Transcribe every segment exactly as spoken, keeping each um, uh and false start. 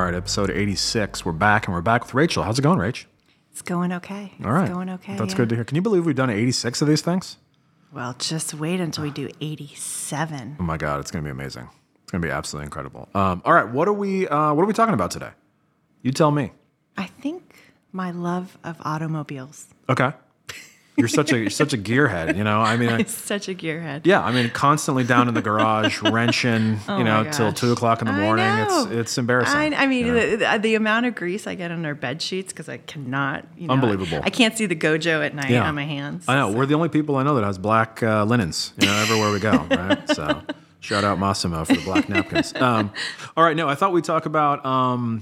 right, episode eighty-six. We're back, and we're back with Rachel. How's it going, Rach? It's going okay. All right. It's going okay. That's yeah. good to hear. Can you believe we've done eighty-six of these things? Well, just wait until we do eighty-seven. Oh my God, it's going to be amazing. It's going to be absolutely incredible. Um, all right, what are we uh, what are we talking about today? You tell me. I think my love of automobiles. Okay. You're such a you're such a gearhead, you know. I mean, I'm such a gearhead. yeah. I mean, constantly down in the garage, wrenching, Oh you know, my till gosh. two o'clock in the I morning. know. It's it's embarrassing. I, I mean, you know? the, the, the amount of grease I get on our bed sheets because I cannot. You know, Unbelievable. I, I can't see the Gojo at night Yeah. on my hands. I know. so. We're the only people I know that has black uh, linens, you know, everywhere we go, right? So shout out Massimo for the black napkins. Um, all right. No, I thought we'd talk about um,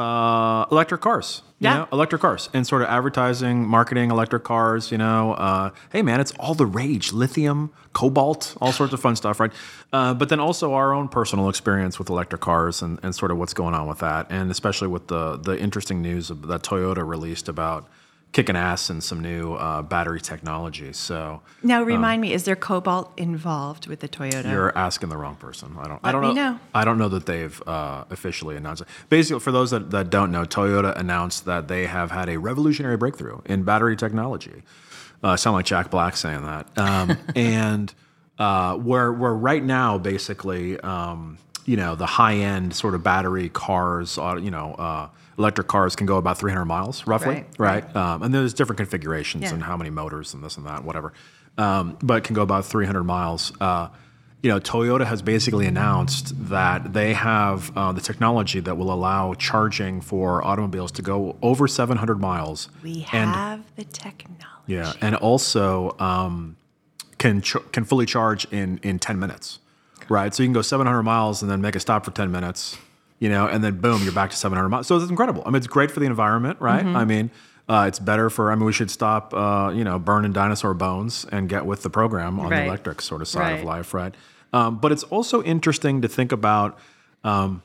uh, electric cars. You Yeah. know, electric cars and sort of advertising, marketing electric cars, you know. Uh, hey, man, it's all the rage. Lithium, cobalt, all sorts of fun stuff, right? Uh, but then also our own personal experience with electric cars and, and sort of what's going on with that. And especially with the the interesting news of, that Toyota released about kicking ass and some new uh, battery technology. So Now, remind me, is there cobalt involved with the Toyota? you're asking the wrong person. I don't. I Let don't me know. know. I don't know that they've uh, officially announced it. Basically, for those that, that don't know, Toyota announced that they have had a revolutionary breakthrough in battery technology. Uh, sound like Jack Black saying that. Um, and uh, where where right now, basically, um, you know, the high end sort of battery cars, uh, you know. Uh, Electric cars can go about three hundred miles, roughly, Right, right? Um, and there's different configurations Yeah. and how many motors and this and that, whatever. Um, but it can go about three hundred miles. Uh, you know, Toyota has basically announced that they have uh, the technology that will allow charging for automobiles to go over seven hundred miles. we and, have the technology. yeah, and also um, can ch- can fully charge in in ten minutes, right? So you can go seven hundred miles and then make a stop for ten minutes. You know, and then boom, you're back to seven hundred miles. So it's incredible. I mean, it's great for the environment, right? Mm-hmm. I mean, uh, it's better for, I mean, we should stop, uh, you know, burning dinosaur bones and get with the program on Right. the electric sort of side of Right. life, right? Um, but it's also interesting to think about, um,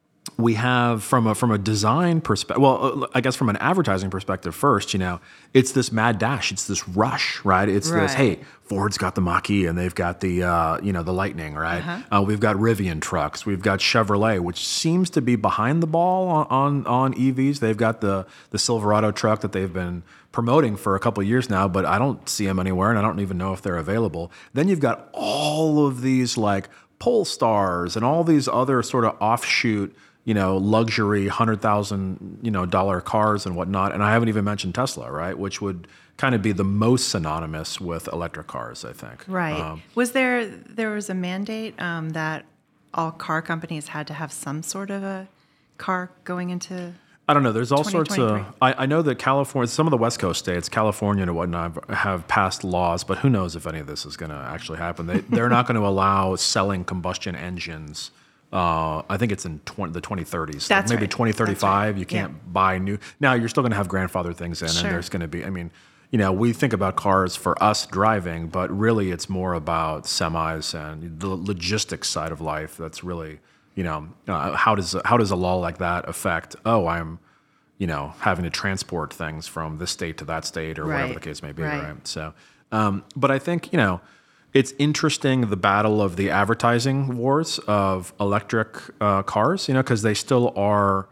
we have from a from a design perspective, well, uh, I guess from an advertising perspective first, you know, it's this mad dash, it's this rush, right? It's this, Right. hey, Ford's got the Mach-E and they've got the, uh, you know, the Lightning, right? Uh-huh. Uh, we've got Rivian trucks, we've got Chevrolet, which seems to be behind the ball on on, on E Vs. They've got the the Silverado truck that they've been promoting for a couple of years now, but I don't see them anywhere, and I don't even know if they're available. Then you've got all of these like Polestars and all these other sort of offshoot, you know, luxury hundred thousand, you know, dollar cars and whatnot. And I haven't even mentioned Tesla, right? Which would kind of be the most synonymous with electric cars, I think. Right. Um, was there there was a mandate um, that all car companies had to have some sort of a car going into? I don't know. There's all sorts of. twenty twenty-three. I, I know that California, some of the West Coast states, California and whatnot, have passed laws, but who knows if any of this is going to actually happen? They they're not going to allow selling combustion engines. Uh, I think it's in twenty, the twenty thirties. That's like maybe right. twenty thirty-five. That's right. You can't Yeah. buy new. Now you're still going to have grandfather things in, Sure. and there's going to be. I mean, you know, we think about cars for us driving, but really it's more about semis and the logistics side of life. That's really, you know, uh, how does how does a law like that affect? Oh, I'm, you know, having to transport things from this state to that state or whatever Right. the case may be, Right. right? So, um, but I think, you know, it's interesting the battle of the advertising wars of electric uh, cars, you know, because they still are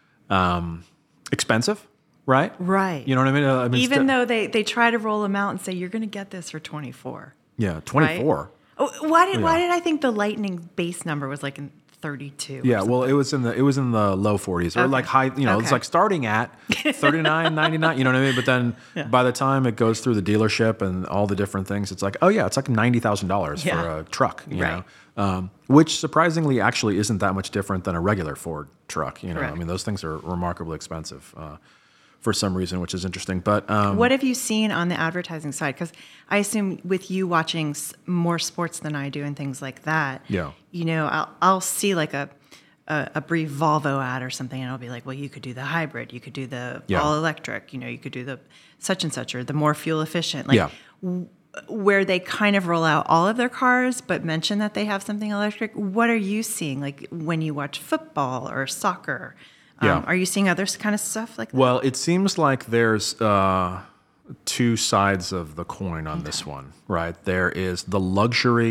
um, expensive, right? Right. You know what I mean? Uh, I mean, Even st- though they, they try to roll them out and say you're going to get this for twenty-four. yeah, twenty-four. Oh, why did why Yeah. did I think the Lightning base number was like in thirty-two? or Yeah, something? well, it was in the it was in the low forties or Okay. like high. You know, it's Okay. like starting at thirty-nine ninety-nine. You know what I mean? But then Yeah. by the time it goes through the dealership and all the different things, it's like, oh yeah, it's like ninety thousand dollars Yeah. for a truck. You Right. know, um, which surprisingly actually isn't that much different than a regular Ford truck. You know, Correct. I mean, those things are remarkably expensive. Uh, for some reason, which is interesting. But um, What have you seen on the advertising side? Because I assume with you watching s- more sports than I do and things like that, Yeah. you know, I'll, I'll see like a, a a brief Volvo ad or something, and I'll be like, well, you could do the hybrid, you could do the Yeah. all electric, you know, you could do the such and such or the more fuel efficient, like Yeah. w- where they kind of roll out all of their cars, but mention that they have something electric. What are you seeing, like when you watch football or soccer? Yeah. Um, are you seeing other kind of stuff like that? Well, it seems like there's uh, two sides of the coin on this one, right? There is the luxury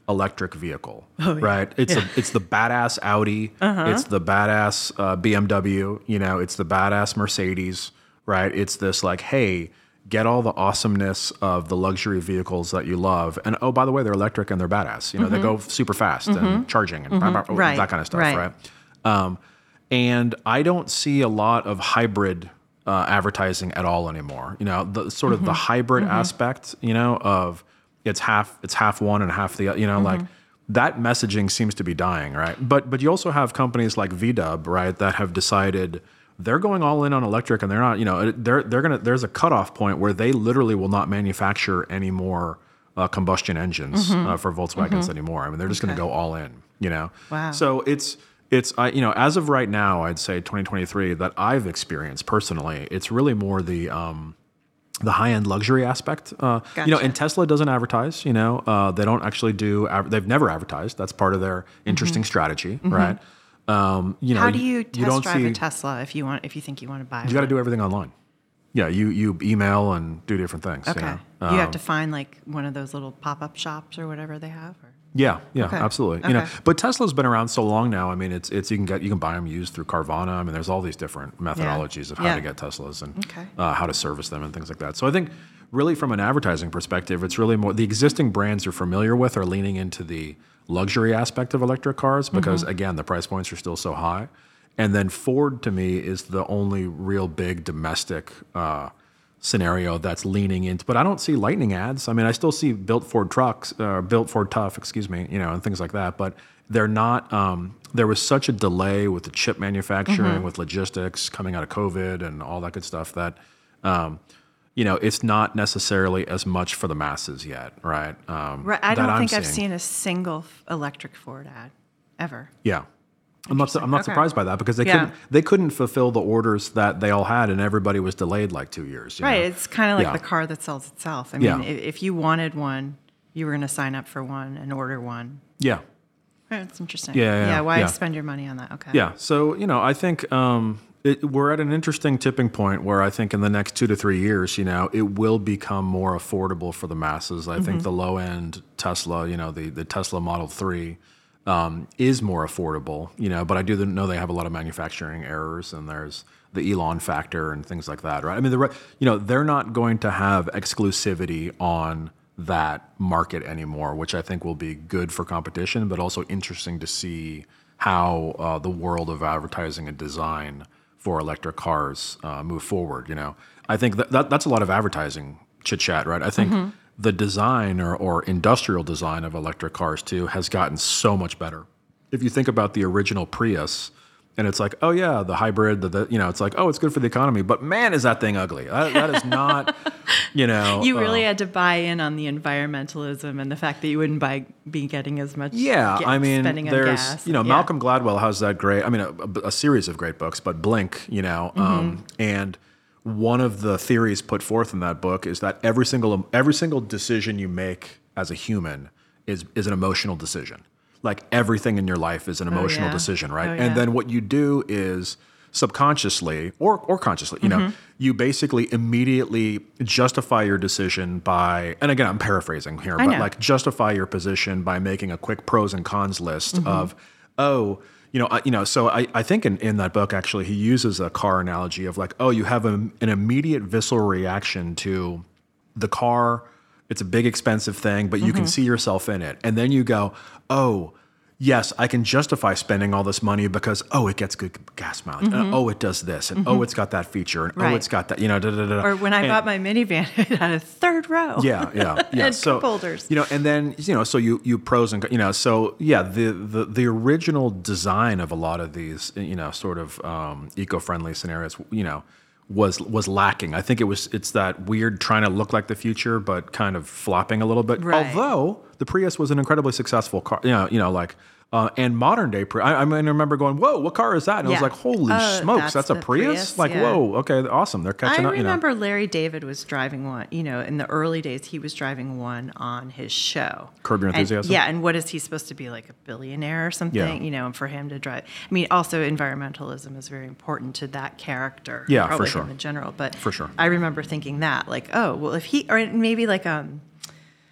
electric vehicle, Oh, yeah. right? It's Yeah. a, it's the badass Audi, it's the badass uh, B M W, you know, it's the badass Mercedes, right? It's this like, hey, get all the awesomeness of the luxury vehicles that you love, and oh, by the way, they're electric and they're badass. You know, they go super fast and charging and blah, blah, blah, Right. that kind of stuff, Right. right? Um, and I don't see a lot of hybrid uh, advertising at all anymore. You know, the sort of the hybrid aspect, you know, of it's half it's half one and half the other, you know, like that messaging seems to be dying, right? But but you also have companies like V W, right, that have decided they're going all in on electric, and they're not, you know, they're they're gonna there's a cutoff point where they literally will not manufacture any more uh, combustion engines uh, for Volkswagens anymore. I mean, they're just Okay. going to go all in, you know. Wow. So it's it's I you know, as of right now, I'd say twenty twenty-three that I've experienced personally, it's really more the um, the high-end luxury aspect. Uh, You know, Gotcha. and Tesla doesn't advertise, you know. Uh, they don't actually do, ad- they've never advertised. That's part of their interesting strategy, right? Um, you know, How do you test don't drive see, a Tesla if you want if you think you want to buy you got to one? do everything online. Yeah, you you email and do different things. Okay. You know? You have Um, to find like one of those little pop-up shops or whatever they have. Or? Yeah, yeah, Okay. absolutely. You know, Okay. but Tesla's been around so long now. I mean, it's it's you can get you can buy them used through Carvana. I mean, there's all these different methodologies of how Yeah. to get Teslas and Okay. uh, how to service them and things like that. So I think really from an advertising perspective, it's really more the existing brands you're familiar with are leaning into the luxury aspect of electric cars because Mm-hmm. again, the price points are still so high. And then Ford to me is the only real big domestic uh, scenario that's leaning into, but I don't see Lightning ads. I mean, I still see built Ford trucks, uh, built Ford Tough, excuse me, you know, and things like that. But they're not. Um, there was such a delay with the chip manufacturing, with logistics coming out of COVID and all that good stuff that, um, you know, it's not necessarily as much for the masses yet, right? Um, Right. I that don't I'm think I've seeing. seen a single f- electric Ford ad ever. Yeah. I'm not. I'm not Okay. surprised by that because they Yeah. couldn't. They couldn't fulfill the orders that they all had, and everybody was delayed like two years. you Right. know? It's kind of like Yeah. the car that sells itself. I mean, Yeah. if, if you wanted one, you were going to sign up for one and order one. Yeah. Right, that's interesting. Yeah, yeah, yeah. Why Yeah. spend your money on that? Okay. Yeah. So, you know, I think um, it, we're at an interesting tipping point where I think in the next two to three years, you know, it will become more affordable for the masses. I think the low end Tesla, you know, the, the Tesla Model three um, is more affordable, you know, but I do know they have a lot of manufacturing errors and there's the Elon factor and things like that, right? I mean, the, re- you know, they're not going to have exclusivity on that market anymore, which I think will be good for competition, but also interesting to see how uh, the world of advertising and design for electric cars uh, move forward. You know, I think that, that that's a lot of advertising chit chat, right? I think the design or, or industrial design of electric cars too has gotten so much better. If you think about the original Prius, and it's like, oh yeah, the hybrid, the, the you know, it's like, oh, it's good for the economy, but man, is that thing ugly? That, that is not, you know. You really uh, had to buy in on the environmentalism and the fact that you wouldn't buy, be getting as much. Yeah, ga- I mean, spending on there's, gas. you know, Yeah. Malcolm Gladwell has that great, I mean, a, a, a series of great books, but Blink, you know, um, and one of the theories put forth in that book is that every single every single decision you make as a human is is an emotional decision. Like everything in your life is an emotional yeah. decision, right? Oh, And yeah. then what you do is subconsciously or or consciously, you know, you basically immediately justify your decision by, and again, I'm paraphrasing here, I but know. like justify your position by making a quick pros and cons list of, oh, you know, I, you know. So I, I think in, in that book actually he uses a car analogy of like, oh, you have a, an immediate visceral reaction to the car. It's a big expensive thing, but you can see yourself in it, and then you go, oh. Yes, I can justify spending all this money because, oh, it gets good gas mileage. And, oh, it does this. And, oh, it's got that feature. And, oh, Right. it's got that, you know, da, da, da, da. Or when I And- bought my minivan, it had a third row. yeah, yeah, yeah. And so cup holders. you know, and then you know, so you you pros and you know, so yeah, the the the original design of a lot of these, you know, sort of um, eco-friendly scenarios, you know, was was lacking. I think it was it's that weird trying to look like the future, but kind of flopping a little bit. Right. Although the Prius was an incredibly successful car, you know, you know, like. Uh, and modern day, Pri- I, I mean, I remember going, "Whoa, what car is that?" And I was Yeah. like, "Holy Oh, smokes, that's that's, a the Prius!" Prius, Like, yeah. whoa, okay, awesome, they're catching I up. You know, remember Larry David was driving one. You know, in the early days, he was driving one on his show. Curb Your And- Enthusiasm? yeah, and what is he supposed to be, like a billionaire or something? Yeah. You know, and for him to drive. I mean, also environmentalism is very important to that character. Yeah, for probably sure. him in general, but For sure. I remember thinking that, like, oh, well, if he or maybe like um.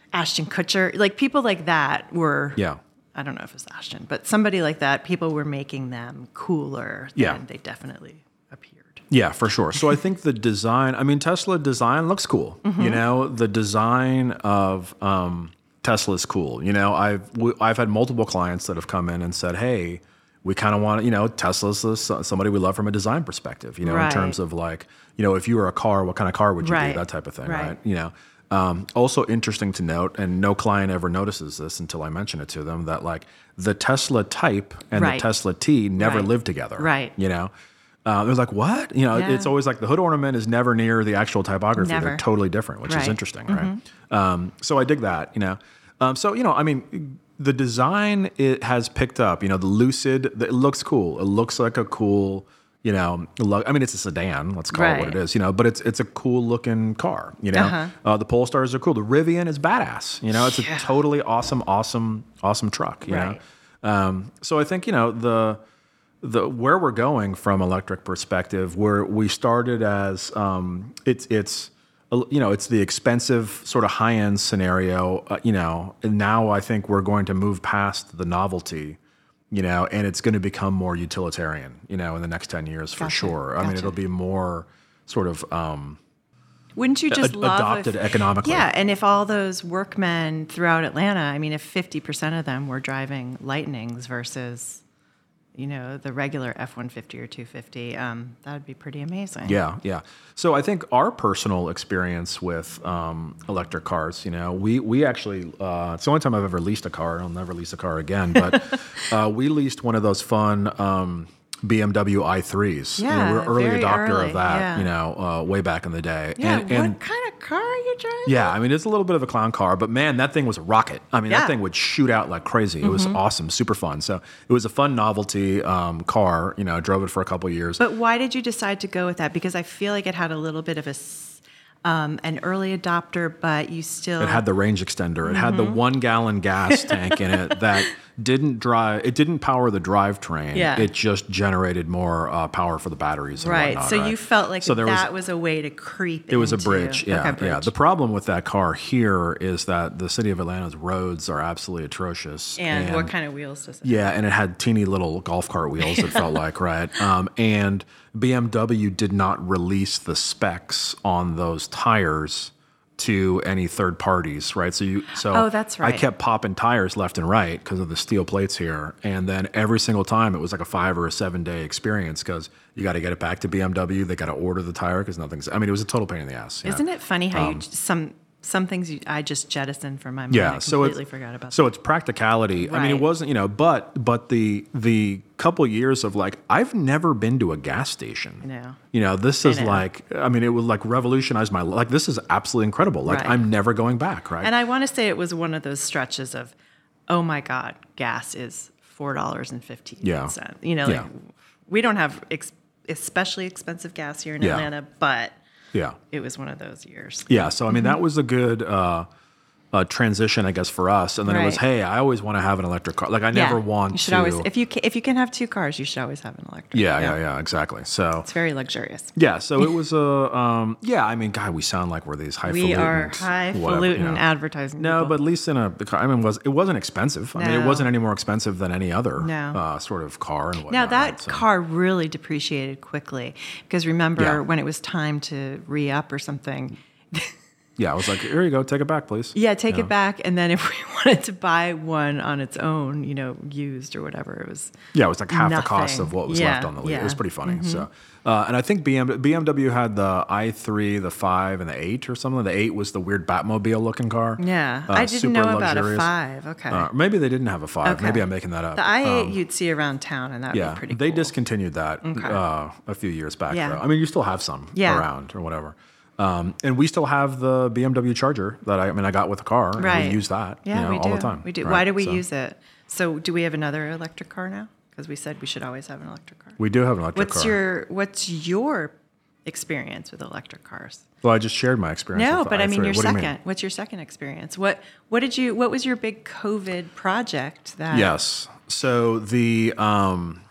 Ashton Kutcher, like people like that were. Yeah. I don't know if it's Ashton, but somebody like that, people were making them cooler Yeah. than they definitely appeared. Yeah, for sure. So I think the design, I mean, Tesla design looks cool. Mm-hmm. You know, the design of um, Tesla is cool. You know, I've w- I've had multiple clients that have come in and said, hey, we kind of want to, you know, Tesla's the- somebody we love from a design perspective, you know, Right. in terms of like, you know, if you were a car, what kind of car would you Right. be? That type of thing, Right. right? You know, um, also interesting to note, and no client ever notices this until I mention it to them, that like the Tesla Type and Right. the Tesla T never Right. lived together. Right. You know? Uh, they're like, what? You know, Yeah. it's always like the hood ornament is never near the actual typography. Never. They're totally different, which is Right. interesting, right? Um, so I dig that, you know. Um, so, you know, I mean, the design, it has picked up, you know, the Lucid, it looks cool. It looks like a cool, you know, lo- I mean, it's a sedan, let's call it what Right. it is, you know, but it's it's a cool looking car, you know. Uh-huh. Uh, the Polestars are cool. The Rivian is badass, you know, it's Yeah. a totally awesome, awesome, awesome truck, you Right. know. Um, so I think, you know, the the where we're going from electric perspective, where we started as um, it's it's uh, you know it's the expensive sort of high end scenario, uh, you know, and now I think we're going to move past the novelty, you know, and it's going to become more utilitarian, you know, in the next ten years for Gotcha. sure. I mean, Gotcha. it'll be more sort of um, Wouldn't you just ad- love adopted if, economically. Yeah, and if all those workmen throughout Atlanta, I mean, if fifty percent of them were driving Lightnings versus, you know, the regular F one fifty or two fifty, um, that would be pretty amazing. Yeah, yeah. So I think our personal experience with um, electric cars, you know, we we actually, uh, it's the only time I've ever leased a car. I'll never lease a car again. But uh, we leased one of those fun um, B M W i threes. You know, Yeah, we were early very adopter early, of that, yeah. you know, uh, way back in the day. Yeah, and, what and kind of car are you driving? yeah, I mean, it's a little bit of a clown car, but man, that thing was a rocket. I mean, Yeah. that thing would shoot out like crazy. It was awesome, super fun. So it was a fun novelty um, car. You know, I drove it for a couple of years. But why did you decide to go with that? Because I feel like it had a little bit of a s- um, an early adopter, but you still It had the range extender. It had the one gallon gas tank in it that didn't drive. It didn't power the drivetrain. Yeah. It just generated more uh, power for the batteries. And right. whatnot, So right? you felt like So there that was, a way to creep. It was a into- bridge. Yeah, okay, yeah. bridge. The problem with that car here is that the city of Atlanta's roads are absolutely atrocious. and, what kind of wheels does it? Yeah, and it had teeny little golf cart wheels. It felt like, right? Um, and B M W did not release the specs on those tires to any third parties, right? So you, so Oh, that's right. I kept popping tires left and right because of the steel plates here, and then every single time it was like a five or a seven day experience because you got to get it back to B M W. They got to order the tire because nothing's. I mean, it was a total pain in the ass. you know? Isn't it funny how you some some things you, I just jettisoned from my mind? Yeah, I so completely it's forgot about. so it's practicality. I mean, it Right. wasn't, you know, but but the the couple years of like I've never been to a gas station. I know. You know, this is know. like I mean, it would like revolutionize my like this is absolutely incredible. Like Right. I'm never going back, right? And I want to say it was one of those stretches of, oh my God, gas is four dollars and fifteen cents. Yeah. You know, like Yeah. we don't have ex- especially expensive gas here in Yeah. Atlanta, but yeah. it was one of those years. Yeah, so I mean that was a good uh, uh, transition, I guess, for us. And then it was, Right. hey, I always want to have an electric car. Like I never want You should to. always, if you ca- if you can have two cars, you should always have an electric. yeah, yeah, yeah, exactly. So It's very luxurious. yeah, so it was a um, yeah. I mean, God, we sound like we're these highfalutin. We are highfalutin you know. advertising. No, people. but at least in a, I mean, it was it wasn't expensive. I mean, it No. wasn't any more expensive than any other No. uh, sort of car and whatnot. Now that right? So- car really depreciated quickly because remember Yeah. when it was time to re up or something. yeah, I was like, here you go, take it back, please. Yeah, take You it know? back, and then if we wanted to buy one on its own, you know, used or whatever, it was. Yeah, it was like half the cost Nothing. of what was Yeah, left on the lease. yeah. It was pretty funny. So, uh, and I think B M, B M W had the i three, the five, and the eight or something. The eight was the weird Batmobile looking car. Yeah, Uh, I didn't super know about a luxurious. five. Okay, Uh, maybe they didn't have a five. Okay. Maybe I'm making that up. the i eight Um, you'd see around town, and that would yeah, be pretty. they cool. discontinued that uh, a few years back. Yeah. Though. I mean, you still have some Yeah. around or whatever. Um, and we still have the B M W Charger that I, I mean I got with the car. And Right. we use that. Yeah, you know, we all do. the time. We do. right? Why do we So use it? So, do we have another electric car now? Because we said we should always have an electric car. We do have an electric What's car. your What's your experience with electric cars? Well, I just shared my experience. No, with the but I mean i three. your What do you second. mean? What's your second experience? What What did you? What was your big COVID project? That Yes. So the um,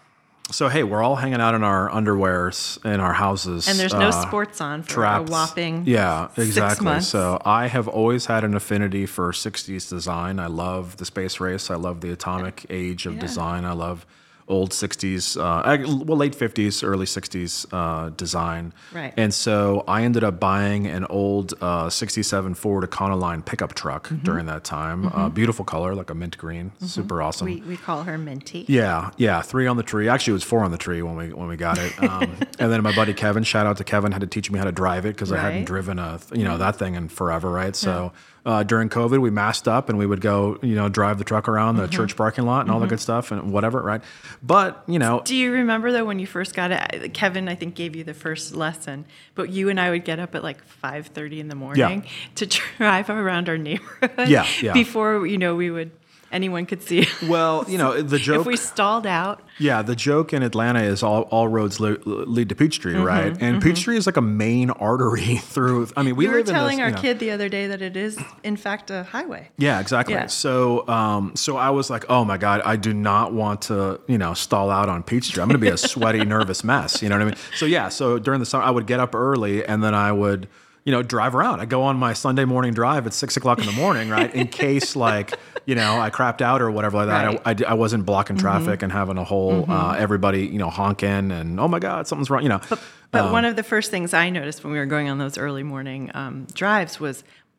so hey, we're all hanging out in our underwears in our houses, And there's no uh, sports on for trapped. a whopping yeah, six exactly. months. So I have always had an affinity for sixties design. I love the space race. I love the atomic age of Yeah. design. I love old sixties, uh, ag- well, late fifties, early sixties uh, design. Right. And so I ended up buying an old uh, sixty-seven Ford Econoline pickup truck Mm-hmm. during that time. Uh, beautiful color, like a mint green, super awesome. We, we call her Minty. Yeah, yeah, three on the tree. Actually, it was four on the tree when we when we got it. Um, and then my buddy Kevin, shout out to Kevin, had to teach me how to drive it because I hadn't Right. driven a you know that thing in forever, right? So uh, during COVID, we masked up and we would go you know drive the truck around the church parking lot and all the good stuff and whatever, right? But you know, Do you remember though when you first got it? Kevin, I think, gave you the first lesson, but you and I would get up at like five thirty in the morning to drive around our neighborhood. Yeah, yeah. Before you know we would anyone could see. well, you know the joke. If we stalled out. Yeah, the joke in Atlanta is all, all roads le- lead to Peachtree, Mm-hmm, right? And Peachtree is like a main artery through. I mean, we We were live telling in this, our you know, kid the other day that it is, in fact, a highway. Yeah, exactly. Yeah. So, um, so I was like, oh my God, I do not want to, you know, stall out on Peachtree. I'm going to be a sweaty, nervous mess. You know what I mean? So yeah, so during the summer, I would get up early and then I would, you know, drive around. I go on my Sunday morning drive at six o'clock in the morning, right? In case like, you know, I crapped out or whatever like that. Right. I, I, d- I wasn't blocking traffic and having a whole, uh, everybody, you know, honking and, oh my God, something's wrong, you know. But one of the first things I noticed when we were going on those early morning um, drives was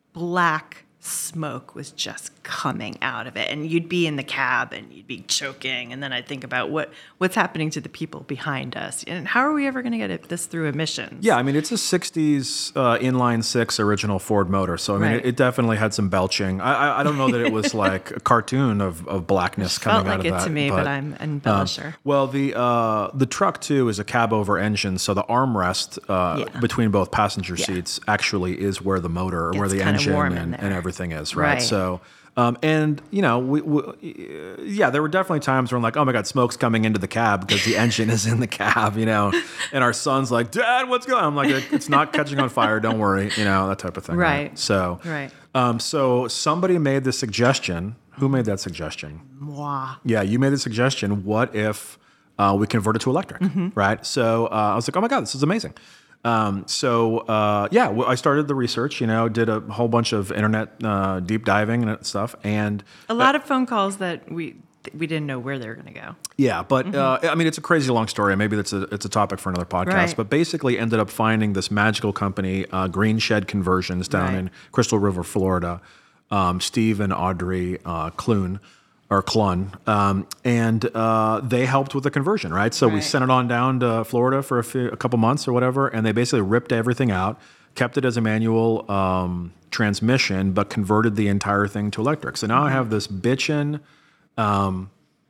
black smoke was just coming out of it, and you'd be in the cab and you'd be choking, and then I'd think about what what's happening to the people behind us, and how are we ever going to get it, this through emissions? Yeah, I mean, it's a sixties uh, inline six original Ford motor. So, I mean, Right. it, it definitely had some belching. I, I, I don't know that it was like a cartoon of, of blackness coming felt out like of it that. to me, but, I'm an embellisher. Well, the uh, the truck, too, is a cab-over engine. So the armrest uh, Yeah. between both passenger Yeah. seats actually is where the motor, or where Gets the kinda engine warm in and, there. and everything is, right? Right. So... Um, and you know, we, we, yeah, there were definitely times where I'm like, oh my God, smoke's coming into the cab because the engine is in the cab, you know, and our son's like, Dad, what's going on? I'm like, it's not catching on fire. Don't worry. You know, that type of thing. Right. So, Right. um, so somebody made the suggestion. Who made that suggestion? Moi. Yeah, you made the suggestion. What if uh, we convert it to electric, Mm-hmm. right? So uh, I was like, oh my God, this is amazing. Um, so uh, yeah, well, I started the research. You know, did a whole bunch of internet uh, deep diving and stuff, and A lot of phone calls that we we didn't know where they were going to go. yeah, but uh, I mean, it's a crazy long story. Maybe that's a it's a topic for another podcast. Right. But basically, ended up finding this magical company, uh, Green Shed Conversions, down Right. in Crystal River, Florida. Um, Steve and Audrey uh, Clune. Or Clun, um, and uh, they helped with the conversion, right? So we Right. sent it on down to Florida for a, few, a couple months or whatever, and they basically ripped everything out, kept it as a manual um, transmission, but converted the entire thing to electric. So now I have this bitchin' um,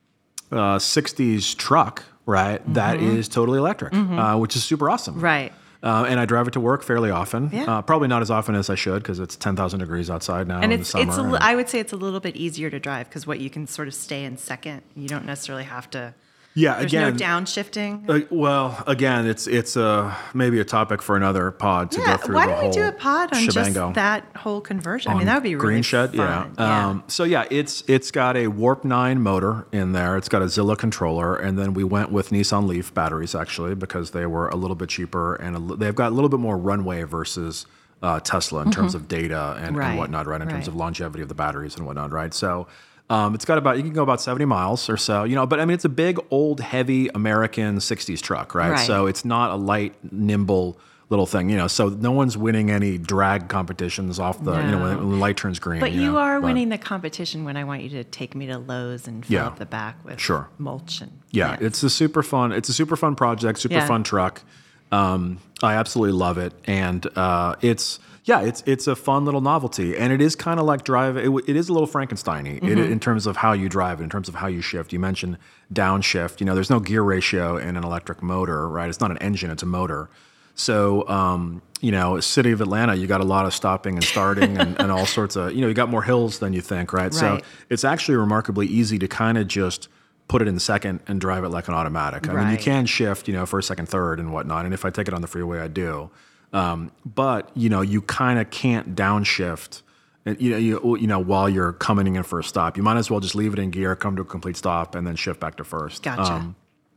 uh, sixties truck, right? That is totally electric, uh, which is super awesome. Right. Uh, and I drive it to work fairly often. Yeah. Uh, probably not as often as I should because it's ten thousand degrees outside now And in it's the summer. it's a, and- li- I would say it's a little bit easier to drive because what you can sort of stay in second. You don't necessarily have to. yeah, There's again, no downshifting. Uh, well, again, it's it's uh, maybe a topic for another pod to Yeah, go through why the don't whole we do a pod on shebango. just that whole conversion? I On mean, that would be really Green Shed, fun. yeah. Um, so yeah, it's it's got a Warp nine motor in there. It's got a Zilla controller, and then we went with Nissan Leaf batteries actually because they were a little bit cheaper and a, li- they've got a little bit more runway versus uh, Tesla in terms of data and, Right, and whatnot, right? In terms right. of longevity of the batteries and whatnot, right? So. Um, it's got about, you can go about seventy miles or so, you know, but I mean, it's a big, old, heavy American sixties truck, right? Right. So it's not a light, nimble little thing, you know, so no one's winning any drag competitions off the, you know, when, No. when the light turns green. But you know, are but- winning the competition when I want you to take me to Lowe's and fill Yeah. up the back with Sure. mulch and Yeah, plants. it's a super fun, it's a super fun project, super Yeah. fun truck. Um, I absolutely love it. And uh, it's, yeah, it's it's a fun little novelty, and it is kind of like drive. It, w- it is a little Frankenstein-y Mm-hmm. it, in terms of how you drive, in terms of how you shift. You mentioned downshift. You know, there's no gear ratio in an electric motor, right? It's not an engine; it's a motor. So, um, you know, city of Atlanta, you got a lot of stopping and starting, and, and all sorts of. You know, you got more hills than you think, right? So Right. it's actually remarkably easy to kind of just put it in second and drive it like an automatic. I mean, you Right. can shift, you know, first, second, third, and whatnot. And if I take it on the freeway, I do. Um, but you know, you kind of can't downshift, and you know, you, you know, while you're coming in for a stop, you might as well just leave it in gear, come to a complete stop, and then shift back to first. Gotcha.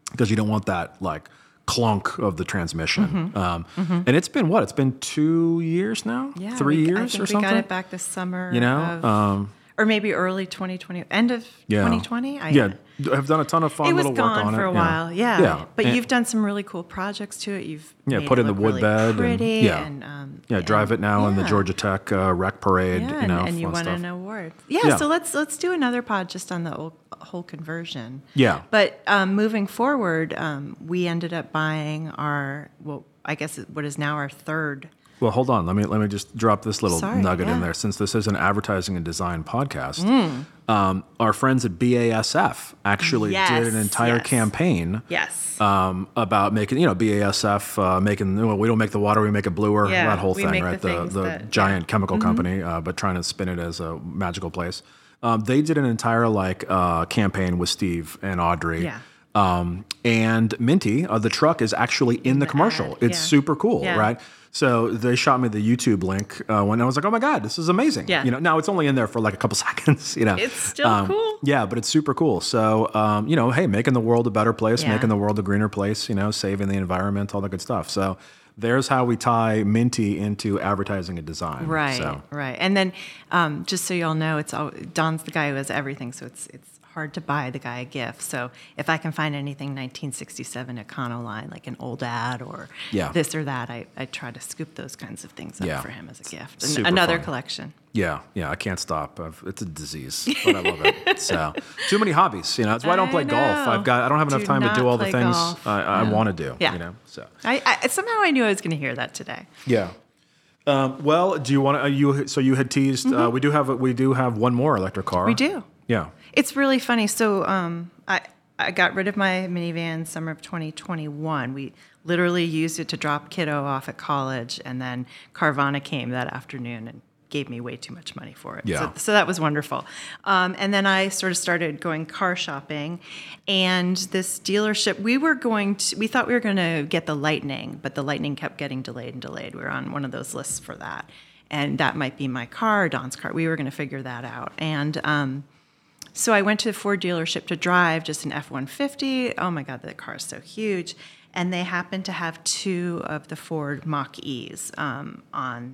because you don't want that like clunk of the transmission. Mm-hmm. Um, mm-hmm. And it's been what? It's been two years now? Yeah, Three we, years I think or we something? got it back this summer. You know? of- Um, or maybe early twenty twenty, end of yeah. twenty twenty. I, yeah. I've done a ton of fun It was little work gone on for it. a while, yeah. Yeah. But And- you've done some really cool projects to it. You've Yeah, made put it in the look wood really bed and- pretty yeah. and um, Yeah, drive it now in the yeah. Georgia Tech uh, Rec Parade. Yeah, you know, and, and you fun won stuff. an award. Yeah, Yeah. so let's let's do another pod just on the whole, whole conversion. Yeah. But um, moving forward, um, we ended up buying our well, I guess what is now our third. Well, hold on. Let me let me just drop this little Sorry, nugget in yeah. there. Since this is an advertising and design podcast, um, our friends at B A S F actually Yes, did an entire yes. campaign Yes. um, about making, you know, B A S F uh, making, well, we don't make the water, we make it bluer, Yeah, that whole we thing, make right? the The, things the that- giant chemical company, uh, but trying to spin it as a magical place. Um, they did an entire like uh, campaign with Steve and Audrey. Yeah. Um, and Minty, uh, the truck, is actually in the the commercial. ad, It's yeah. super cool, Yeah. right? So they shot me the YouTube link uh, when I was like, "Oh my god, this is amazing!" Yeah. You know, now it's only in there for like a couple seconds. You know, It's still Um, cool. Yeah, but it's super cool. So um, you know, hey, making the world a better place, Yeah. making the world a greener place. You know, saving the environment, all that good stuff. So there's how we tie Minty into advertising and design. Right, So, right. And then um, just so y'all know, it's all, Don's the guy who has everything, so it's it's hard to buy the guy a gift. So if I can find anything nineteen sixty-seven Econoline, like an old ad or Yeah. this or that, I, I try to scoop those kinds of things up Yeah. for him as a gift. An- Super Another fun. collection. yeah, yeah, I can't stop. I've, it's a disease, but I love it. So too many hobbies. You know, that's why I don't I play golf. know. I've got. I don't have enough Do time to not do all the play things golf. I, I No. want to do. Yeah. You know. So I, I somehow I knew I was going to hear that today. yeah. Um, well, do you want to? Uh, you so you had teased. Uh, we do have. A, we do have one more electric car. We do. Yeah. It's really funny. So um, I I got rid of my minivan summer of twenty twenty-one. We literally used it to drop kiddo off at college, and then Carvana came that afternoon and gave me way too much money for it. Yeah. So, so that was wonderful. Um, and then I sort of started going car shopping, and this dealership, we were going to, we thought we were going to get the Lightning, but the Lightning kept getting delayed and delayed. We were on one of those lists for that. And that might be my car, Don's car. We were going to figure that out. And um, so I went to the Ford dealership to drive just an F one fifty. Oh my God, the car is so huge. And they happened to have two of the Ford Mach-E's um, on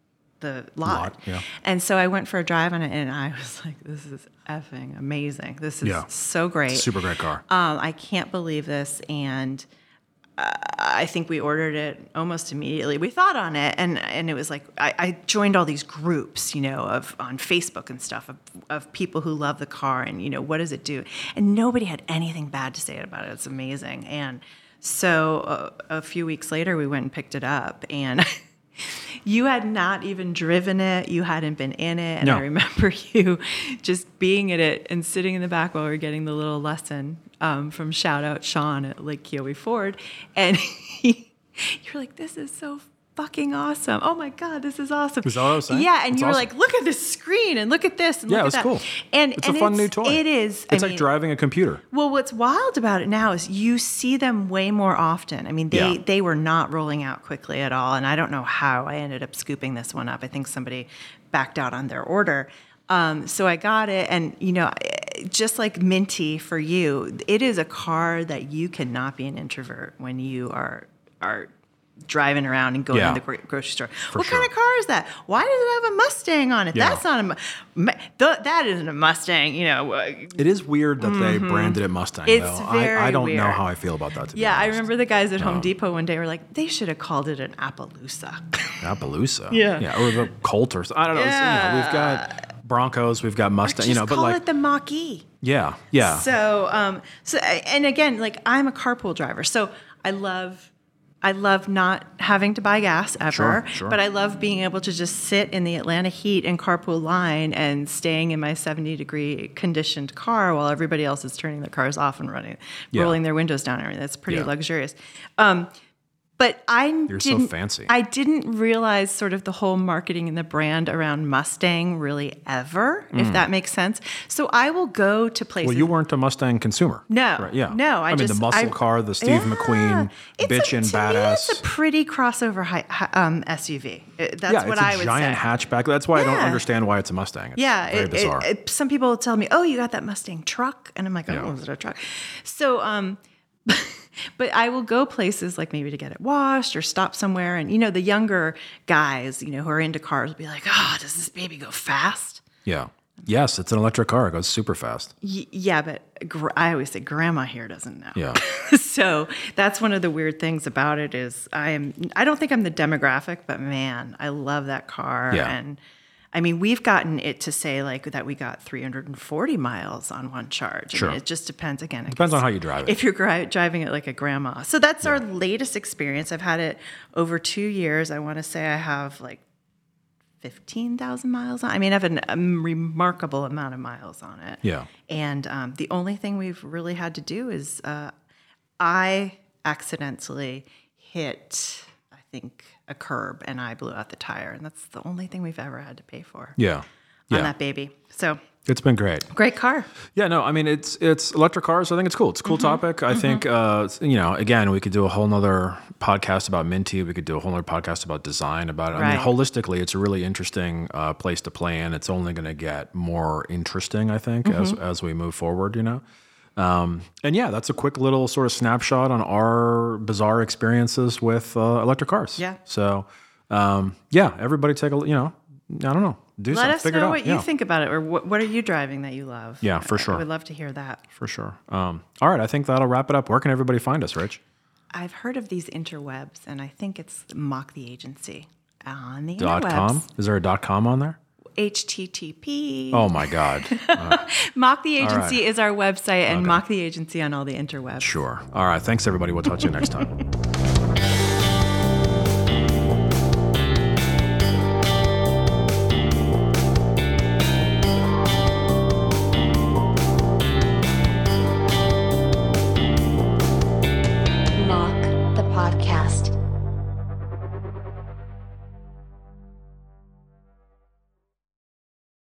the lot. Lot, yeah. And so I went for a drive on it, and I was like, this is effing amazing. This is Yeah. so great. Super great car. Um, I can't believe this. And uh, I think we ordered it almost immediately. We thought on it, and and it was like I, I joined all these groups, you know, of on Facebook and stuff of, of people who love the car, and you know, what does it do? And nobody had anything bad to say about it. It's amazing. And so uh, a few weeks later, we went and picked it up, and you had not even driven it. You hadn't been in it. And No. I remember you just being in it and sitting in the back while we were getting the little lesson um, from shout out Sean at Lake Kiowee Ford. And he, you're like, this is so fucking awesome. Oh my God, this is awesome. Is that what I was saying? Yeah. And It's you were awesome. like, look at this screen and look at this. And Yeah, look it at was that. cool. And, It's and a fun new toy. It is. It's I like mean, driving a computer. well, what's wild about it now is you see them way more often. I mean, they, Yeah. they were not rolling out quickly at all. And I don't know how I ended up scooping this one up. I think somebody backed out on their order. Um, so I got it. And, you know, just like Minty for you, it is a car that you cannot be an introvert when you are are driving around and going Yeah. to the gro- grocery store. What sure. kind of car is that? Why does it have a Mustang on it? Yeah. That's not a, Mu- Ma- th- that isn't a Mustang, you know. uh, It is weird that they branded it Mustang. It's though. very I, I don't know weird. how I feel about that. To be Yeah, I honest. remember the guys at Home Depot one day were like, they should have called it an Appaloosa. Appaloosa. Yeah. Yeah, or the Colt or something. I don't know. It's, you know, we've got Broncos, we've got Mustang. Just You know, but call like, it the Mach-E. yeah, yeah, So, um, so, and again, like I'm a carpool driver, so I love, I love not having to buy gas ever, Sure, sure. but I love being able to just sit in the Atlanta heat and carpool line and staying in my seventy degree conditioned car while everybody else is turning their cars off and running, Yeah. rolling their windows down and everything. That's pretty Yeah. luxurious. Um, But I You're so didn't. fancy. I didn't realize sort of the whole marketing and the brand around Mustang really ever, if that makes sense. So I will go to places. Well, you weren't a Mustang consumer. No, Right, yeah. no. I, I mean, just, the muscle I- car, the Steve Yeah. McQueen, It's a- bitchin' to badass. Me, it's a pretty crossover hi, hi, um, S U V. It- That's yeah, what it's a I would giant say. hatchback. That's why I don't Yeah. understand why it's a Mustang. It's Yeah, very it, bizarre. it, it, some people tell me, "Oh, you got that Mustang truck," and I'm like, "Oh, Yeah. is it a truck?" So, um, But I will go places like maybe to get it washed or stop somewhere. And, you know, the younger guys, you know, who are into cars will be like, oh, does this baby go fast? Yeah. Yes, it's an electric car. It goes super fast. Y- yeah, but gr- I always say grandma here doesn't know. Yeah. So that's one of the weird things about it is I am, I don't think I'm the demographic, but man, I love that car. Yeah. And I mean, we've gotten it to say like that we got three hundred forty miles on one charge. Sure. I mean, it just depends. Again, it Depends on how you drive it. If you're gri- driving it like a grandma. So that's yeah. our latest experience. I've had it over two years. I want to say I have like fifteen thousand miles on. I mean, I have an, a remarkable amount of miles on it. Yeah. And um, the only thing we've really had to do is uh, I accidentally hit, I think, a curb and I blew out the tire. And that's the only thing we've ever had to pay for. Yeah. Yeah. On that baby. So it's been great. Great car. Yeah, no, I mean, it's it's electric cars. I think it's cool. It's a cool mm-hmm. topic. I mm-hmm. think, uh, you know, again, we could do a whole nother podcast about Minty. We could do a whole other podcast about design, about it. Right. I mean, holistically, it's a really interesting uh, place to play in. It's only going to get more interesting, I think, mm-hmm. as as we move forward, you know. Um, and yeah, that's a quick little sort of snapshot on our bizarre experiences with uh, electric cars. Yeah. So, um, yeah, everybody take a, you know, I don't know. Do Let something. us Figure know it out. what yeah. you think about it, or what, what are you driving that you love? Yeah, for sure. I would love to hear that. For sure. Um, all right, I think that'll wrap it up. Where can everybody find us, Rich? I've heard of these interwebs, and I think it's Mock the Agency on the dot interwebs. com? Is there a dot com on there? H T T P. Oh my God. Uh, Mock the Agency right. is our website, and okay. Mock the Agency on all the interwebs. Sure. All right. Thanks, everybody. We'll talk to you next time.